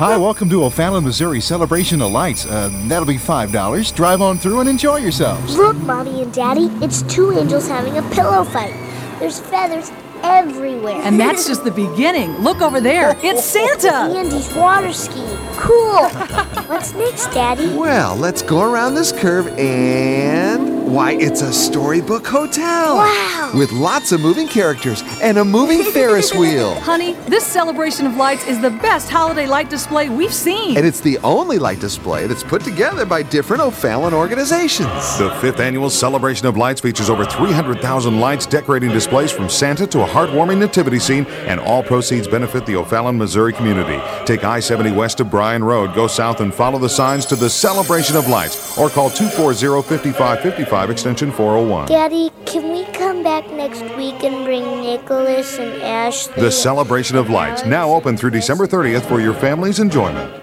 Hi, welcome to O'Fallon, Missouri Celebration of Lights. That'll be $5. Drive on through and enjoy yourselves. Look, Mommy and Daddy, it's two angels having a pillow fight. There's feathers everywhere. And that's just the beginning. Look over there. It's Santa. Andy's water skiing. Cool. What's next, Daddy? Well, let's go around this curve and... Why, it's a storybook hotel. Wow. With lots of moving characters and a moving Ferris wheel. Honey, this celebration of lights is the best holiday light display we've seen. And it's the only light display that's put together by different O'Fallon organizations. The 5th annual Celebration of Lights features over 300,000 lights decorating displays from Santa to a heartwarming nativity scene, and all proceeds benefit the O'Fallon, Missouri community. Take I-70 west of Bryan Road, go south and follow the signs to the Celebration of Lights, or call 240-5555 extension 401. Daddy, can we come back next week and bring Nicholas and Ashley? The Celebration of Lights, now open through December 30th for your family's enjoyment.